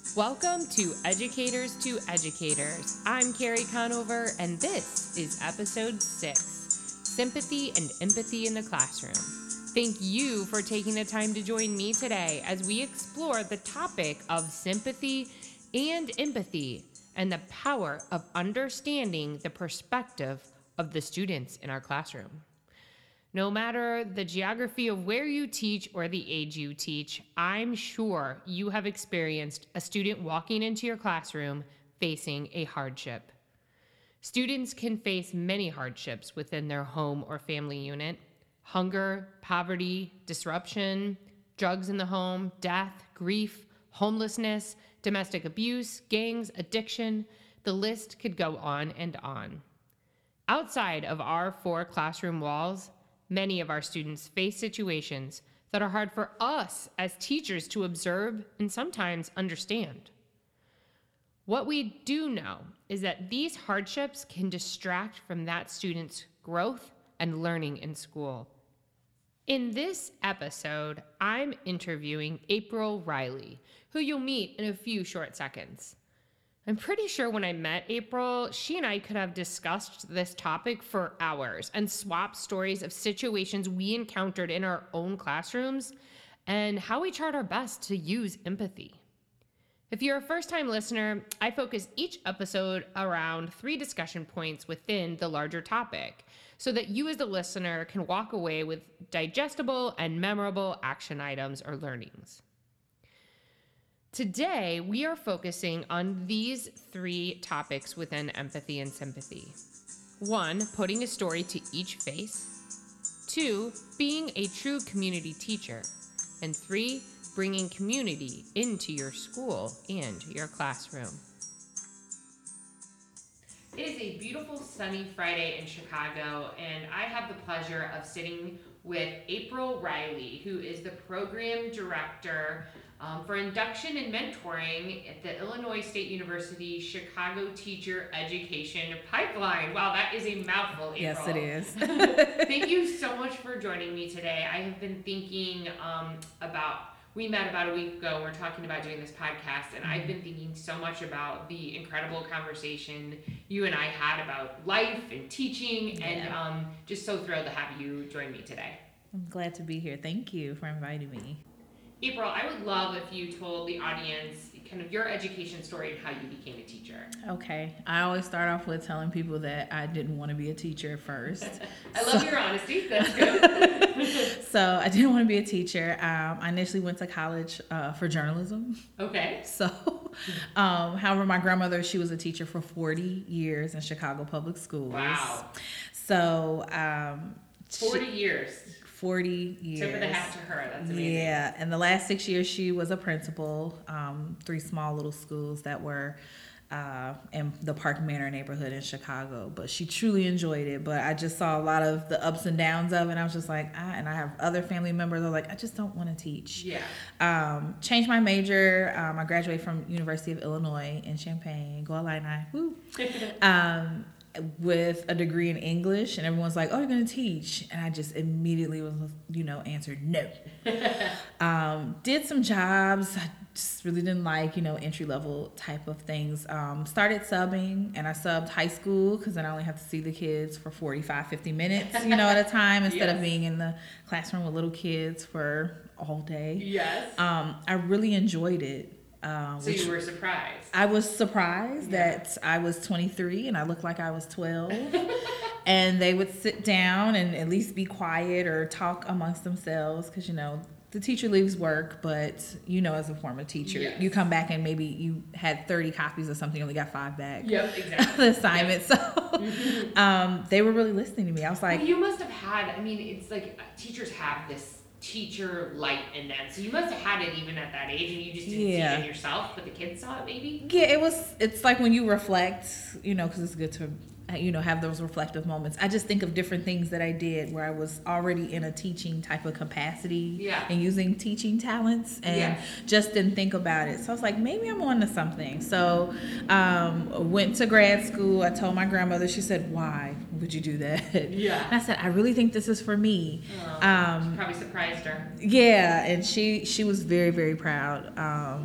Welcome to Educators to Educators. I'm Carrie Conover, and this is episode 6, Sympathy and Empathy in the Classroom. Thank you for taking the time to join me today as we explore the topic of sympathy and empathy and the power of understanding the perspective of the students in our classroom. No matter the geography of where you teach or the age you teach, I'm sure you have experienced a student walking into your classroom facing a hardship. Students can face many hardships within their home or family unit: hunger, poverty, disruption, drugs in the home, death, grief, homelessness, domestic abuse, gangs, addiction. The list could go on and on. Outside of our 4 classroom walls, many of our students face situations that are hard for us as teachers to observe and sometimes understand. What we do know is that these hardships can distract from that student's growth and learning in school. In this episode, I'm interviewing April Riley, who you'll meet in a few short seconds. I'm pretty sure when I met April, she and I could have discussed this topic for hours and swapped stories of situations we encountered in our own classrooms and how we tried our best to use empathy. If you're a first-time listener, I focus each episode around 3 discussion points within the larger topic so that you as the listener can walk away with digestible and memorable action items or learnings. Today, we are focusing on these 3 topics within empathy and sympathy. 1, putting a story to each face. 2, being a true community teacher. And 3, bringing community into your school and your classroom. It is a beautiful sunny Friday in Chicago, and I have the pleasure of sitting with April Riley, who is the program director for induction and mentoring at the Illinois State University Chicago Teacher Education Pipeline. Wow, that is a mouthful, April. Yes, it is. Thank you so much for joining me today. I have been thinking we met about a week ago. We're talking about doing this podcast, and I've been thinking so much about the incredible conversation you and I had about life and teaching, and just so thrilled to have you join me today. I'm glad to be here. Thank you for inviting me. April, I would love if you told the audience kind of your education story and how you became a teacher. Okay. I always start off with telling people that I didn't want to be a teacher at first. I love your honesty. That's good. So I didn't want to be a teacher. I initially went to college for journalism. Okay. So, however, my grandmother, she was a teacher for 40 years in Chicago public schools. Wow. So, 40 years. 40 years. Tip of the hat to her. That's amazing. Yeah, and the last 6 years she was a principal, 3 small little schools that were in the Park Manor neighborhood in Chicago. But she truly enjoyed it. But I just saw a lot of the ups and downs of it. And I was just like, and I have other family members that are like, I just don't want to teach. Yeah. Changed my major. I graduated from University of Illinois in Champaign. Go Illini. Woo. With a degree in English, and everyone's like, oh, you're going to teach. And I just immediately was, answered no. Did some jobs I just really didn't like, entry-level type of things. Started subbing, and I subbed high school because then I only have to see the kids for 45, 50 minutes, at a time instead of being in the classroom with little kids for all day. Yes. I really enjoyed it. So you were surprised? I was surprised that I was 23 and I looked like I was 12. And they would sit down and at least be quiet or talk amongst themselves because, the teacher leaves work, but, as a former teacher, you come back and maybe you had 30 copies of something, you only got 5 back. Yep, exactly. The assignment. Yep. So they were really listening to me. I was like... Well, you must have had, it's like teachers have this teacher light in them, so you must have had it even at that age, and you just didn't see it in yourself, but the kids saw it maybe. It's like when you reflect, because it's good to have those reflective moments. I just think of different things that I did where I was already in a teaching type of capacity and using teaching talents and just didn't think about it. So I was like, maybe I'm on to something. So went to grad school. I told my grandmother, she said, why would you do that? Yeah. And I said, I really think this is for me. She probably surprised her. Yeah, and she was very, very proud.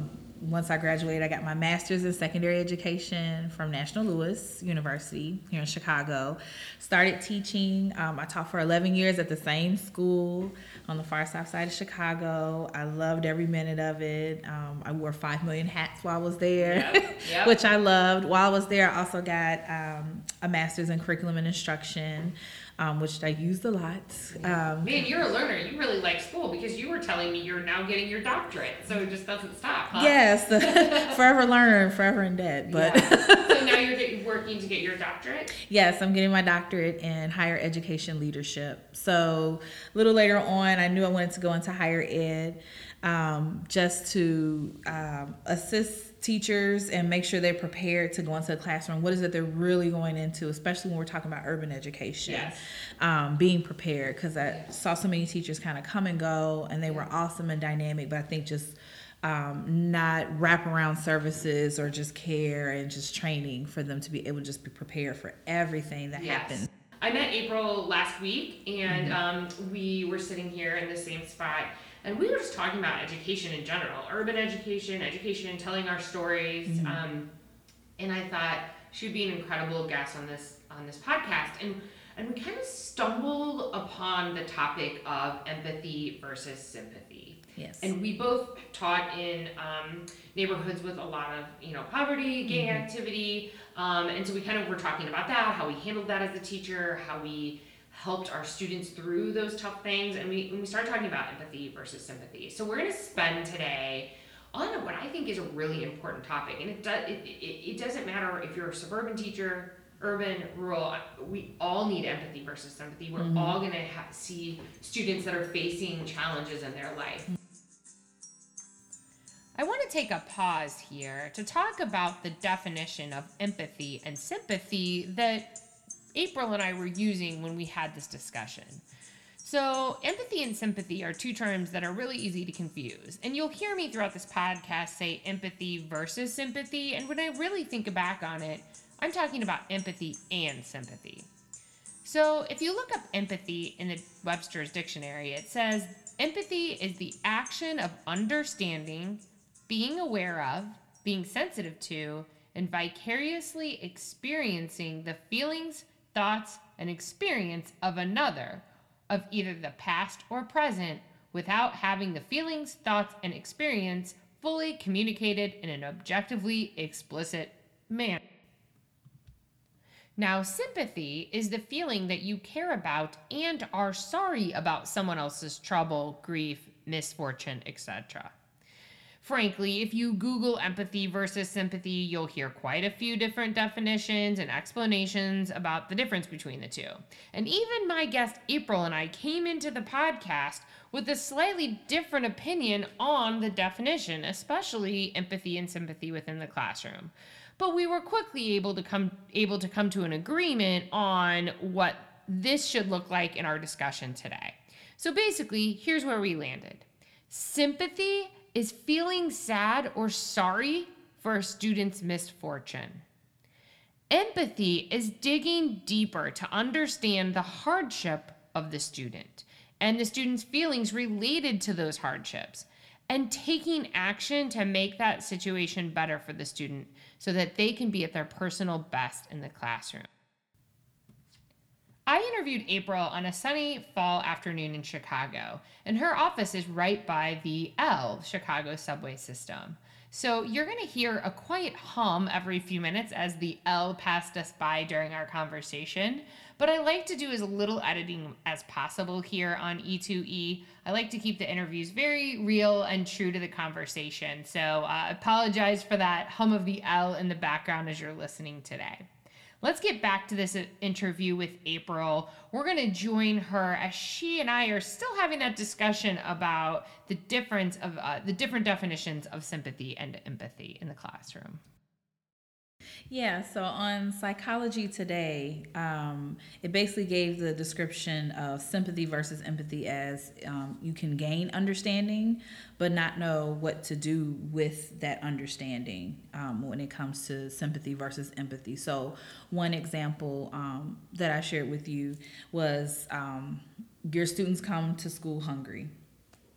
once I graduated, I got my master's in secondary education from National Louis University here in Chicago. Started teaching. I taught for 11 years at the same school on the far south side of Chicago. I loved every minute of it. I wore 5 million hats while I was there, yep. Which I loved. While I was there, I also got a master's in curriculum and instruction, which I used a lot. Man, you're a learner. You really like school because you were telling me you're now getting your doctorate, so it just doesn't stop, huh? Yes, forever learner, forever in debt. But so now you're working to get your doctorate? Yes, I'm getting my doctorate in higher education leadership. So a little later on, I knew I wanted to go into higher ed, just to assist teachers and make sure they're prepared to go into the classroom. What is it they're really going into, especially when we're talking about urban education? Yes. Being prepared, because I saw so many teachers kind of come and go, and they were awesome and dynamic, but I think just not wraparound services or just care and just training for them to be able to just be prepared for everything that happens. I met April last week, and we were sitting here in the same spot, and we were just talking about education in general, urban education, telling our stories. And I thought she would be an incredible guest on this podcast. And we kind of stumbled upon the topic of empathy versus sympathy. Yes. And we both taught in neighborhoods with a lot of, poverty, gang activity. And so we kind of were talking about that, how we handled that as a teacher, how we helped our students through those tough things. And we started talking about empathy versus sympathy. So we're going to spend today on what I think is a really important topic. And it doesn't matter if you're a suburban teacher, urban, rural, we all need empathy versus sympathy. We're all going to see students that are facing challenges in their life. I want to take a pause here to talk about the definition of empathy and sympathy that April and I were using when we had this discussion. So empathy and sympathy are two terms that are really easy to confuse. And you'll hear me throughout this podcast say empathy versus sympathy. And when I really think back on it, I'm talking about empathy and sympathy. So if you look up empathy in the Webster's dictionary, it says empathy is the action of understanding, being aware of, being sensitive to, and vicariously experiencing the feelings, thoughts, and experience of another, of either the past or present, without having the feelings, thoughts, and experience fully communicated in an objectively explicit manner. Now, sympathy is the feeling that you care about and are sorry about someone else's trouble, grief, misfortune, etc. Frankly, if you Google empathy versus sympathy, you'll hear quite a few different definitions and explanations about the difference between the two. And even my guest April and I came into the podcast with a slightly different opinion on the definition, especially empathy and sympathy within the classroom. But we were quickly able to come to an agreement on what this should look like in our discussion today. So basically, here's where we landed. Sympathy is feeling sad or sorry for a student's misfortune. Empathy is digging deeper to understand the hardship of the student and the student's feelings related to those hardships, and taking action to make that situation better for the student so that they can be at their personal best in the classroom. I interviewed April on a sunny fall afternoon in Chicago, and her office is right by the L Chicago subway system. So you're going to hear a quiet hum every few minutes as the L passed us by during our conversation. But I like to do as little editing as possible here on E2E. I like to keep the interviews very real and true to the conversation. So I apologize for that hum of the L in the background as you're listening today. Let's get back to this interview with April. We're going to join her as she and I are still having that discussion about the difference of the different definitions of sympathy and empathy in the classroom. Yeah, so on Psychology Today, it basically gave the description of sympathy versus empathy as you can gain understanding, but not know what to do with that understanding when it comes to sympathy versus empathy. So one example that I shared with you was your students come to school hungry.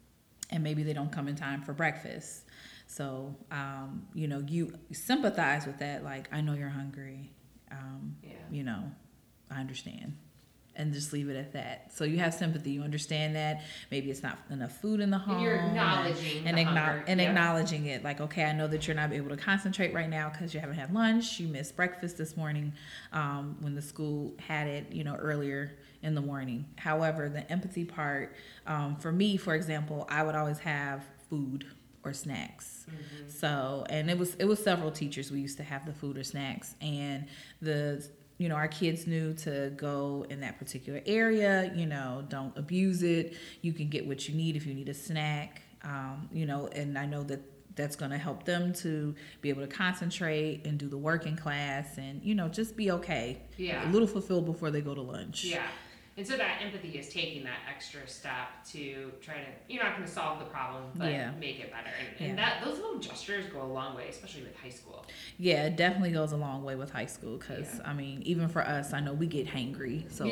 and maybe they don't come in time for breakfast. So, you know, you sympathize with that. Like, I know you're hungry. You know, I understand. And just leave it at that. So you have sympathy. You understand that maybe it's not enough food in the home. And you're acknowledging acknowledging it. Like, okay, I know that you're not able to concentrate right now because you haven't had lunch. You missed breakfast this morning when the school had it, you know, earlier in the morning. However, the empathy part, for me, for example, I would always have food or snacks. Mm-hmm. So, and it was several teachers we used to have the food or snacks, and you know, our kids knew to go in that particular area, you know, don't abuse it. You can get what you need if you need a snack, you know, and I know that that's going to help them to be able to concentrate and do the work in class and, you know, just be okay. Yeah. A little fulfilled before they go to lunch. Yeah. And so that empathy is taking that extra step to try to, you're not going to solve the problem, but make it better. And that those little gestures go a long way, especially with high school. Yeah, it definitely goes a long way with high school because, I mean, even for us, I know we get hangry. So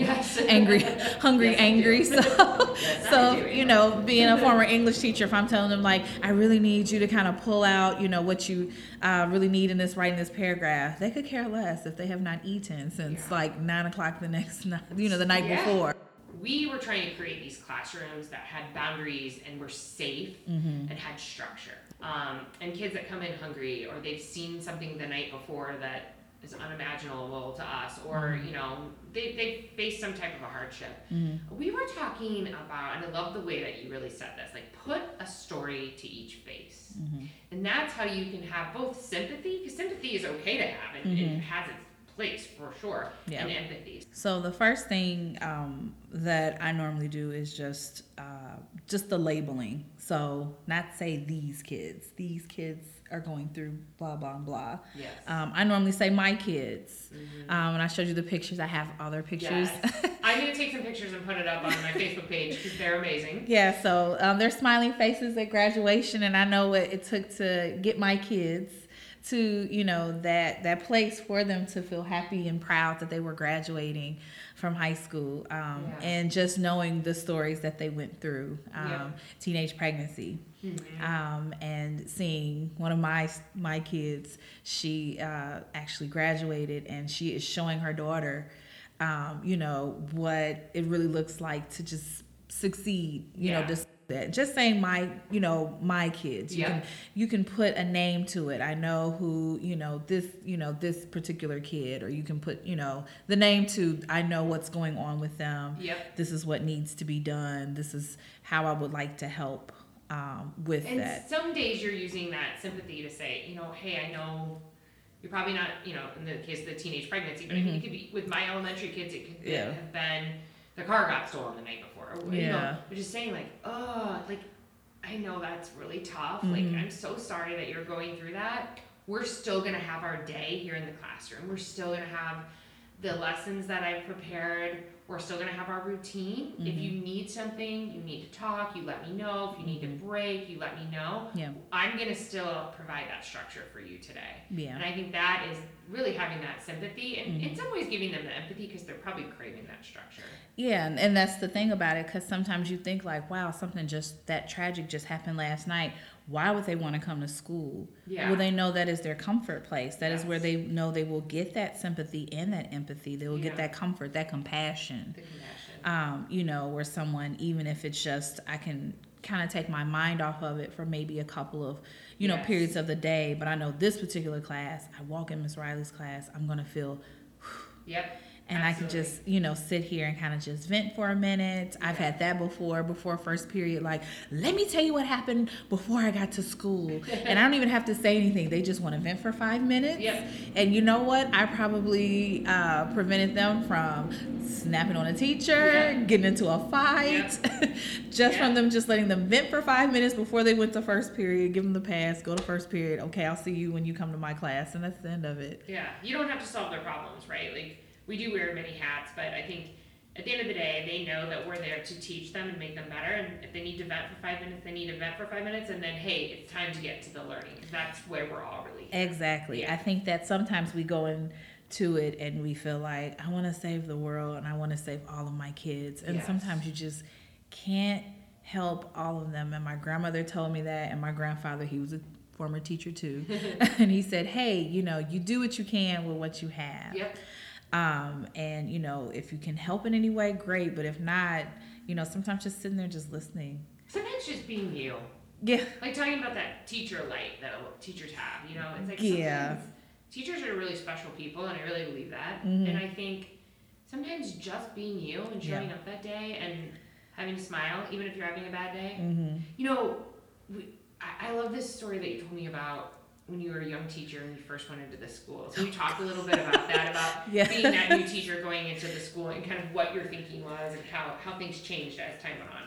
angry. So, you know, being a former English teacher, if I'm telling them, like, I really need you to kind of pull out, you know, what you really need in writing this paragraph, they could care less if they have not eaten since like 9 o'clock the next night, you know, the night before. We were trying to create these classrooms that had boundaries and were safe and had structure. And kids that come in hungry, or they've seen something the night before that is unimaginable to us, or you know, they faced some type of a hardship. We were talking about, and I love the way that you really said this, like, put a story to each face. And that's how you can have both sympathy, because sympathy is okay to have, and it has its place for sure, and empathy. So the first thing that I normally do is just the labeling. So not say these kids are going through blah blah blah. Yes. I normally say my kids. And I showed you the pictures. I have other pictures. Yes. I'm gonna take some pictures and put it up on my Facebook page because they're amazing. Yeah. So they're smiling faces at graduation, and I know what it took to get my kids to, you know, that place for them to feel happy and proud that they were graduating from high school, and just knowing the stories that they went through, teenage pregnancy, and seeing one of my kids, she actually graduated, and she is showing her daughter, you know, what it really looks like to just succeed, you know, just saying my kids, you can put a name to it. I know who, this particular kid, or you can put, the name to, I know what's going on with them. This is what needs to be done. This is how I would like to help with that. And some days you're using that sympathy to say, hey, I know you're probably not, in the case of the teenage pregnancy, but I mean, it could be with my elementary kids, it could have been the car got stolen the night before. Or just saying like, oh, like, I know that's really tough. Like, I'm so sorry that you're going through that. We're still going to have our day here in the classroom. We're still going to have the lessons that I've prepared. We're still going to have our routine. If you need something, you need to talk, you let me know. If you need to break, you let me know. I'm going to still provide that structure for you today. And I think that is really having that sympathy and in some ways giving them the empathy because they're probably craving that structure. Yeah, and that's the thing about it, because sometimes you think like, wow, something just that tragic just happened last night. Why would they want to come to school? Well, they know that is their comfort place. That is where they know they will get that sympathy and that empathy. They will get that comfort, that compassion. The compassion. Where someone, even if it's just, I can kind of take my mind off of it for maybe a couple of, periods of the day. But I know this particular class, I walk in Miss Riley's class, I'm going to feel, and absolutely. I can just, sit here and kind of just vent for a minute. I've had that before first period. Like, let me tell you what happened before I got to school. And I don't even have to say anything. They just want to vent for 5 minutes. And you know what? I probably prevented them from snapping on a teacher, getting into a fight, just from them just letting them vent for 5 minutes before they went to first period, give them the pass, go to first period. Okay, I'll see you when you come to my class. And that's the end of it. Yeah, you don't have to solve their problems, right? Like, we do wear many hats, but I think at the end of the day, they know that we're there to teach them and make them better. And if they need to vent for 5 minutes, they need to vent for 5 minutes. And then, hey, it's time to get to the learning, because that's where we're all really here. Exactly. I think that sometimes we go into it and we feel like, I want to save the world and I want to save all of my kids. And sometimes you just can't help all of them. And my grandmother told me that, and my grandfather, he was a former teacher too. And he said, hey, you do what you can with what you have. Yep. And, if you can help in any way, great. But if not, sometimes just sitting there just listening. Sometimes just being you. Yeah. Like talking about that teacher light that teachers have, It's like teachers are really special people, and I really believe that. Mm-hmm. And I think sometimes just being you and showing up that day and having a smile, even if you're having a bad day. Mm-hmm. I love this story that you told me about when you were a young teacher and you first went into this school. So you talk a little bit about that, about being that new teacher going into the school and kind of what your thinking was and how things changed as time went on.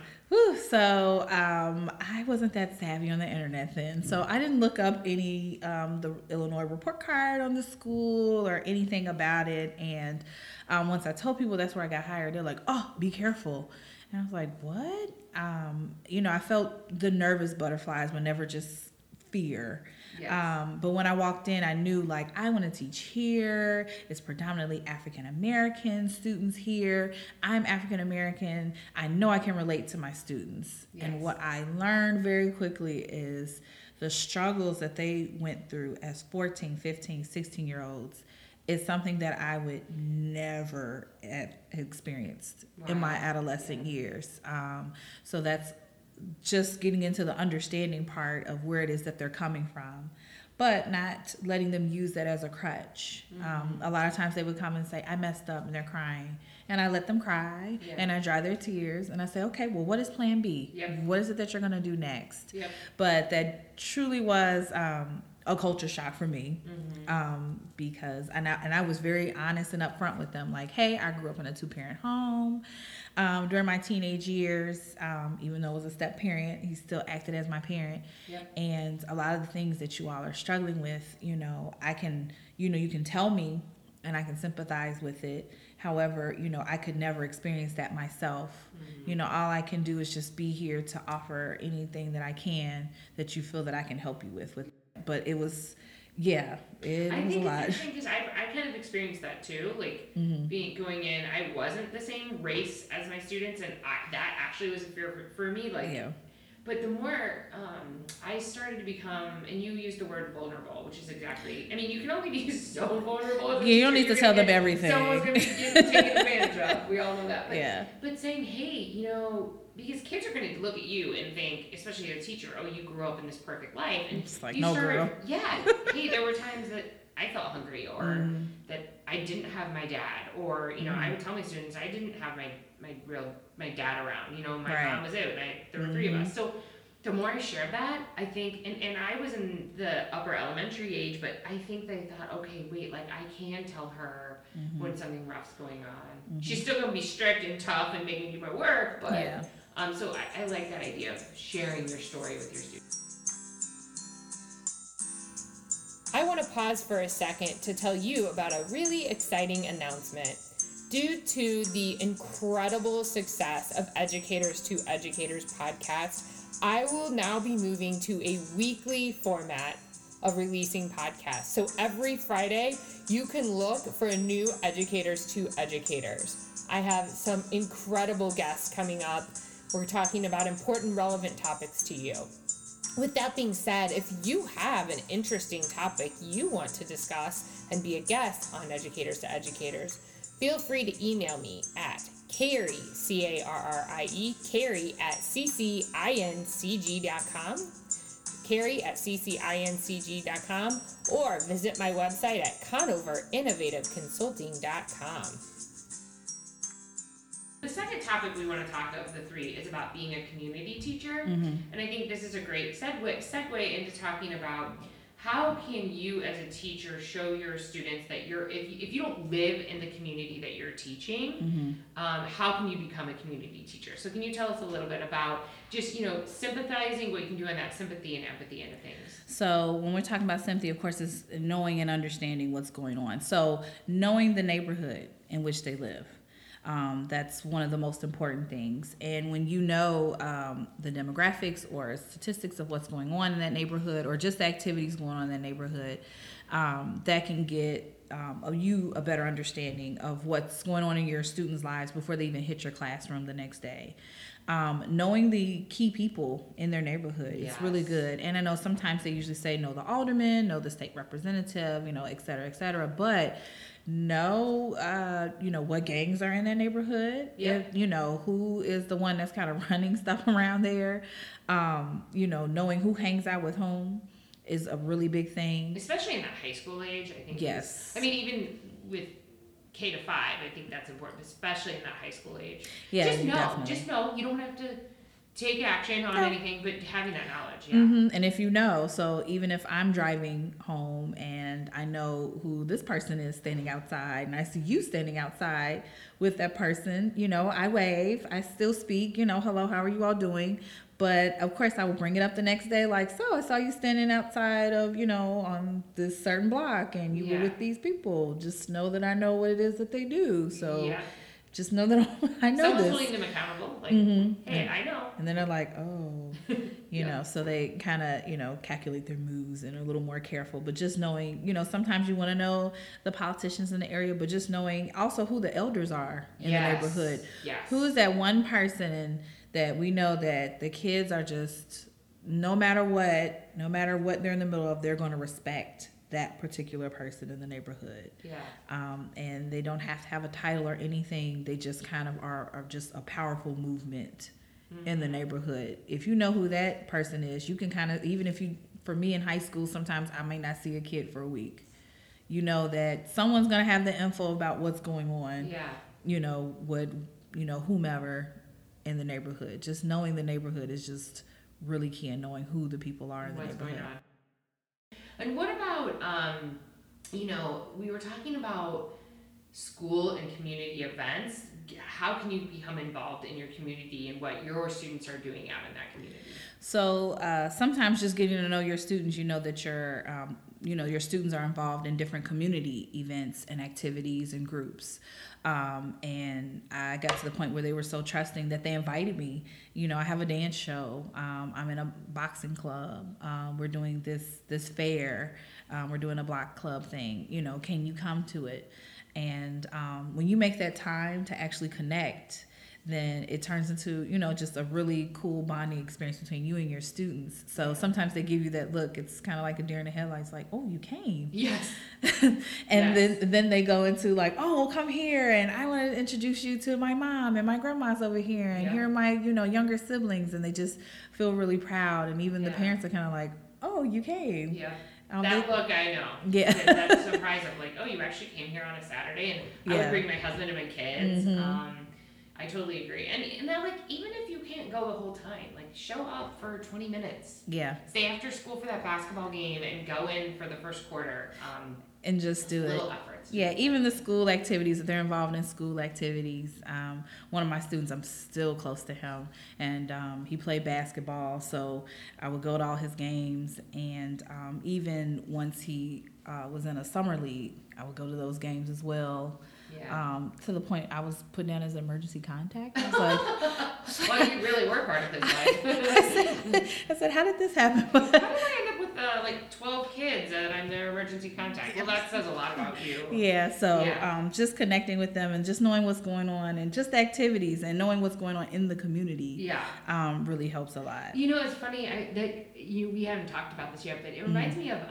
So I wasn't that savvy on the internet then. So I didn't look up any the Illinois report card on the school or anything about it. And once I told people that's where I got hired, they're like, oh, be careful. And I was like, what? I felt the nervous butterflies, but never just fear. Yes. But when I walked in, I knew I want to teach here. It's predominantly African American students here. I'm African American. I know I can relate to my students. Yes. And what I learned very quickly is the struggles that they went through as 14, 15, 16-year-olds is something that I would never have experienced in my adolescent years. So that's just getting into the understanding part of where it is that they're coming from, but not letting them use that as a crutch. Mm-hmm. A lot of times they would come and say, I messed up, and they're crying. And I let them cry, and I dry their tears, and I say, okay, well, what is plan B? Yep. What is it that you're going to do next? Yep. But that truly was a culture shock for me, because I was very honest and upfront with them, hey, I grew up in a 2-parent home. During my teenage years, even though it was a step parent, he still acted as my parent. Yep. And a lot of the things that you all are struggling with, I can, you can tell me and I can sympathize with it. However, I could never experience that myself. Mm-hmm. All I can do is just be here to offer anything that I can that you feel that I can help you with. But it was, it was a lot. I think it's interesting because I kind of experienced that too. Going in, I wasn't the same race as my students, and that actually was a fear for me. But the more I started to become, and you used the word vulnerable, which is exactly, you can only be so vulnerable. You don't need to tell them everything. Someone's going to be taken advantage of. We all know that. But saying, hey, because kids are going to look at you and think, especially as a teacher, oh, you grew up in this perfect life. And it's girl. Yeah. Hey, there were times that I felt hungry or that I didn't have my dad. Or, I would tell my students I didn't have my dad around. My mom was out. There were 3 of us. So the more I shared that, I think, and I was in the upper elementary age, but I think they thought, okay, wait, I can tell her when something rough's going on. Mm-hmm. She's still going to be strict and tough and make me do my work, but so I like that idea of sharing your story with your students. I want to pause for a second to tell you about a really exciting announcement. Due to the incredible success of Educators to Educators podcast, I will now be moving to a weekly format of releasing podcasts. So every Friday, you can look for a new Educators to Educators. I have some incredible guests coming up. We're talking about important, relevant topics to you. With that being said, if you have an interesting topic you want to discuss and be a guest on Educators to Educators, feel free to email me at Carrie, C-A-R-R-I-E, Carrie at CCINCG.com, Carrie at CCINCG.com, or visit my website at ConoverInnovativeConsulting.com. The second topic we want to talk of the 3 is about being a community teacher. Mm-hmm. And I think this is a great segue into talking about how can you as a teacher show your students that if you don't live in the community that you're teaching, how can you become a community teacher? So can you tell us a little bit about just, sympathizing, what you can do in that sympathy and empathy end of things? So when we're talking about sympathy, of course, it's knowing and understanding what's going on. So knowing the neighborhood in which they live. That's one of the most important things. And when you know the demographics or statistics of what's going on in that neighborhood or just the activities going on in that neighborhood, that can get you a better understanding of what's going on in your students' lives before they even hit your classroom the next day. knowing the key people in their neighborhood is really good. And I know sometimes they usually say know the alderman, know the state representative, et cetera, but know what gangs are in that neighborhood. If, who is the one that's kind of running stuff around there. Knowing who hangs out with whom is a really big thing, especially in that high school age. I think yes, I mean even with K to 5, I think that's important, especially in that high school age. Yeah, just know you don't have to take action on anything, but having that knowledge. And if so even if I'm driving home and I know who this person is standing outside and I see you standing outside with that person, I wave, I still speak, hello, how are you all doing? But of course I will bring it up the next day, like, so I saw you standing outside of, on this certain block and you were with these people. Just know that I know what it is that they do. So just know that I know someone's this. holding them accountable. Like, hey, I know. And then they're like, oh, so they kind of, calculate their moves and are a little more careful. But just knowing, sometimes you want to know the politicians in the area, but just knowing also who the elders are in the neighborhood. Yes. Who is that one person that we know that the kids are just, no matter what they're in the middle of, they're going to respect that particular person in the neighborhood. And they don't have to have a title or anything. They just kind of are just a powerful movement in the neighborhood. If you know who that person is, you can kind of, even if for me in high school, sometimes I may not see a kid for a week. You know that someone's going to have the info about what's going on. Whomever in the neighborhood. Just knowing the neighborhood is just really key, and knowing who the people are in the neighborhood. Going on. And what about, we were talking about school and community events. How can you become involved in your community and what your students are doing out in that community? So sometimes just getting to know your students, that your students are involved in different community events and activities and groups. And I got to the point where they were so trusting that they invited me. I have a dance show. I'm in a boxing club. We're doing this fair. We're doing a block club thing. Can you come to it? And when you make that time to actually connect, then it turns into, just a really cool bonding experience between you and your students. So sometimes they give you that look. It's kind of like a deer in the headlights, like, oh, you came. Yes. And then they go into like, oh, come here, and I want to introduce you to my mom, and my grandma's over here, and here are my, younger siblings, and they just feel really proud. And even the parents are kind of like, oh, you came. Yeah. That look, I know. Yeah. That surprise of like, oh, you actually came here on a Saturday, and I would bring my husband and my kids. I totally agree. And then, like, even if you can't go the whole time, like, show up for 20 minutes. Yeah. Stay after school for that basketball game and go in for the first quarter. And just do little efforts. Yeah, even the school activities, if they're involved in school activities. One of my students, I'm still close to him, and he played basketball, so I would go to all his games. And even once he was in a summer league, I would go to those games as well. Yeah. To the point I was put down as emergency contact. I was like, well, you really were part of this life. I said, how did this happen? How did I end up with like 12 kids and I'm their emergency contact? Well, that says a lot about you. Yeah, so just connecting with them and just knowing what's going on and just activities and knowing what's going on in the community really helps a lot. It's funny we haven't talked about this yet, but it reminds me of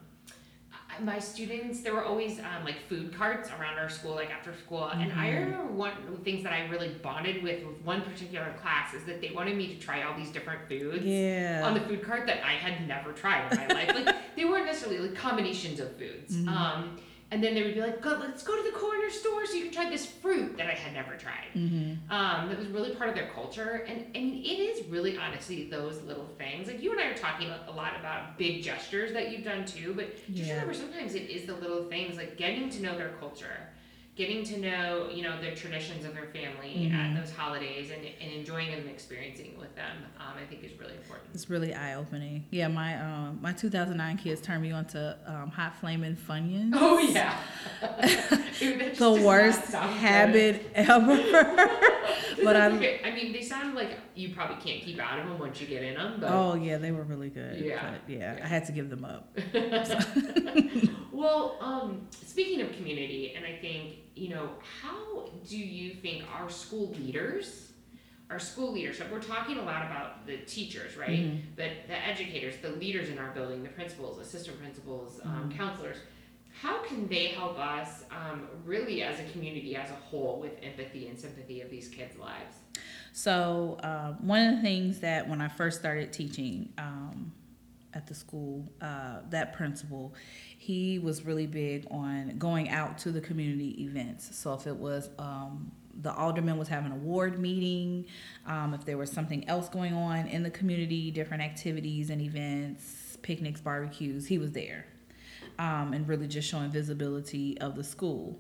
my students. There were always like food carts around our school, like after school. And I remember one of the things that I really bonded with one particular class is that they wanted me to try all these different foods on the food cart that I had never tried in my life. Like they weren't necessarily like combinations of foods. And then they would be like, let's go to the corner store so you can try this fruit that I had never tried. That was really part of their culture. And it is really, honestly, those little things. Like, you and I are talking a lot about big gestures that you've done, too. But just remember, sometimes it is the little things, like getting to know their culture. Getting to know, the traditions of their family at those holidays and enjoying and experiencing with them, I think is really important. It's really eye-opening. Yeah, my 2009 kids turned me on to Hot Flamin' Funyuns. Oh, yeah. Dude, the worst habit ever. But I mean, they sound like you probably can't keep out of them once you get in them. But oh, yeah, they were really good. Yeah. But I had to give them up. Well, speaking of community, and I think, how do you think our school leaders our school leadership. We're talking a lot about the teachers, right? But the educators, the leaders in our building, the principals, assistant principals, counselors, how can they help us really as a community as a whole with empathy and sympathy of these kids' lives? So one of the things that when I first started teaching at the school, that principal, he was really big on going out to the community events. So if it was the alderman was having a ward meeting, if there was something else going on in the community, different activities and events, picnics, barbecues, he was there. And really just showing visibility of the school.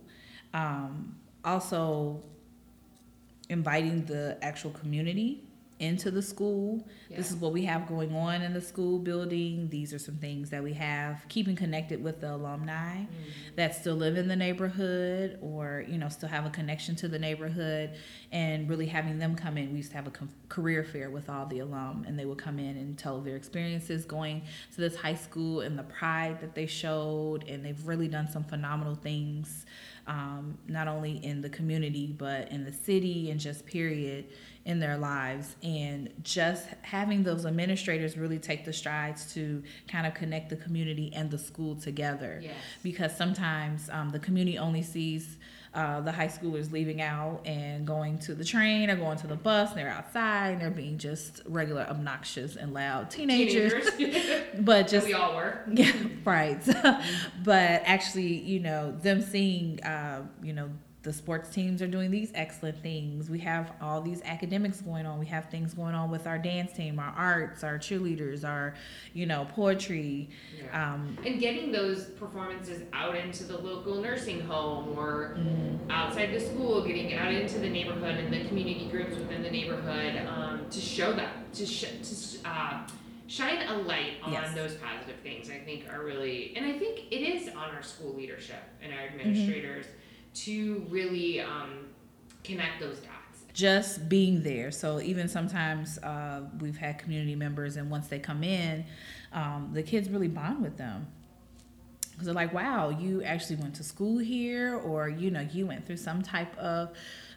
Also inviting the actual community into the school. Yeah. This is what we have going on in the school building. These are some things that we have. Keeping connected with the alumni that still live in the neighborhood or, still have a connection to the neighborhood, and really having them come in. We used to have a career fair with all the alum, and they would come in and tell their experiences going to this high school and the pride that they showed, and they've really done some phenomenal things, not only in the community, but in the city and just period in their lives. And just having those administrators really take the strides to kind of connect the community and the school together. Yes. Because sometimes the community only sees the high schoolers leaving out and going to the train or going to the bus, and they're outside and they're being just regular obnoxious and loud teenagers. But just, we all were. Yeah, right. But actually, them seeing, the sports teams are doing these excellent things. We have all these academics going on. We have things going on with our dance team, our arts, our cheerleaders, our, poetry. Yeah. And getting those performances out into the local nursing home or outside the school, getting out into the neighborhood and the community groups within the neighborhood to show them, to shine a light on those positive things, I think are really, and I think it is on our school leadership and our administrators to really connect those dots. Just being there. So even sometimes we've had community members, and once they come in, the kids really bond with them. Because they're like, wow, you actually went to school here, or, you went through some type of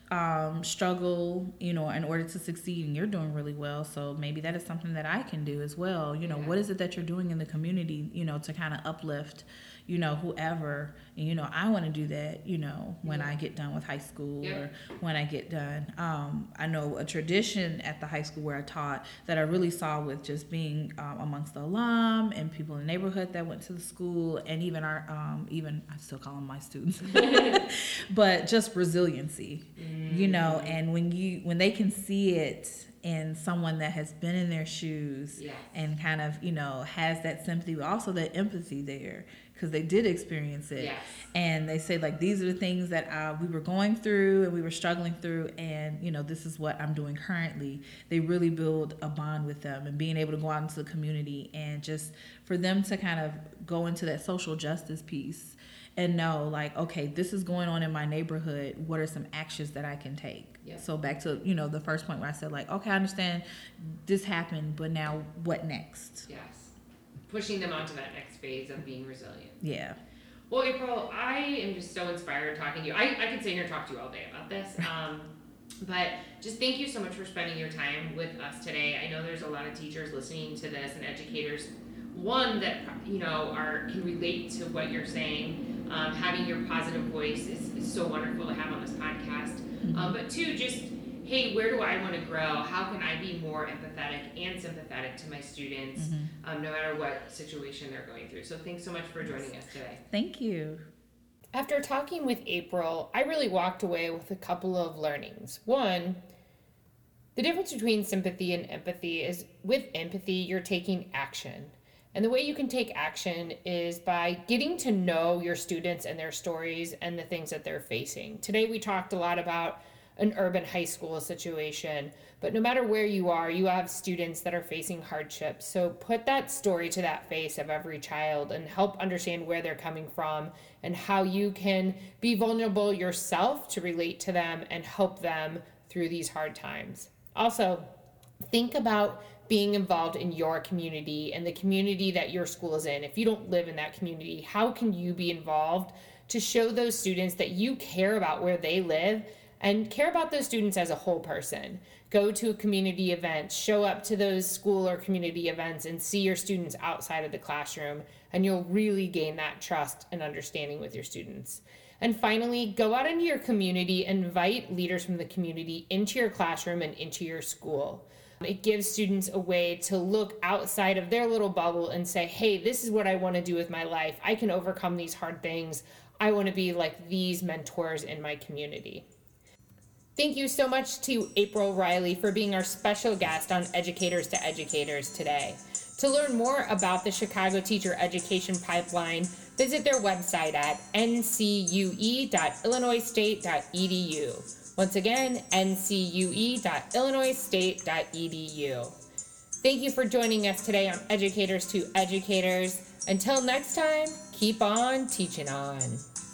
struggle, in order to succeed, and you're doing really well. So maybe that is something that I can do as well. What is it that you're doing in the community, to kind of uplift, whoever, and, I want to do that, when I get done with high school or when I get done. I know a tradition at the high school where I taught that I really saw with just being amongst the alum and people in the neighborhood that went to the school, and even our, I still call them my students, but just resiliency, and when they can see it in someone that has been in their shoes and kind of, has that sympathy, but also that empathy there, because they did experience it. Yes. And they say, like, these are the things that we were going through and we were struggling through, and, this is what I'm doing currently. They really build a bond with them, and being able to go out into the community and just for them to kind of go into that social justice piece and know, like, okay, this is going on in my neighborhood. What are some actions that I can take? Yep. So back to, the first point where I said, like, okay, I understand this happened, but now what next? Yes. Pushing them onto that next phase of being resilient. Yeah. Well, April, I am just so inspired talking to you. I could sit here and talk to you all day about this. But just thank you so much for spending your time with us today. I know there's a lot of teachers listening to this and educators, one that, can relate to what you're saying. Having your positive voice is so wonderful to have on this podcast. But two, just, hey, where do I want to grow? How can I be more empathetic and sympathetic to my students, no matter what situation they're going through? So thanks so much for joining us today. Thank you. After talking with April, I really walked away with a couple of learnings. One, the difference between sympathy and empathy is with empathy, you're taking action. And the way you can take action is by getting to know your students and their stories and the things that they're facing. Today we talked a lot about an urban high school situation, but no matter where you are, you have students that are facing hardships. So put that story to that face of every child and help understand where they're coming from and how you can be vulnerable yourself to relate to them and help them through these hard times. Also, think about being involved in your community and the community that your school is in. If you don't live in that community, how can you be involved to show those students that you care about where they live and care about those students as a whole person. Go to a community event, show up to those school or community events and see your students outside of the classroom, and you'll really gain that trust and understanding with your students. And finally, go out into your community and invite leaders from the community into your classroom and into your school. It gives students a way to look outside of their little bubble and say, hey, this is what I want to do with my life. I can overcome these hard things. I want to be like these mentors in my community. Thank you so much to April Riley for being our special guest on Educators to Educators today. To learn more about the Chicago Teacher Education Pipeline, visit their website at ncue.illinoisstate.edu. Once again, ncue.illinoisstate.edu. Thank you for joining us today on Educators to Educators. Until next time, keep on teaching on.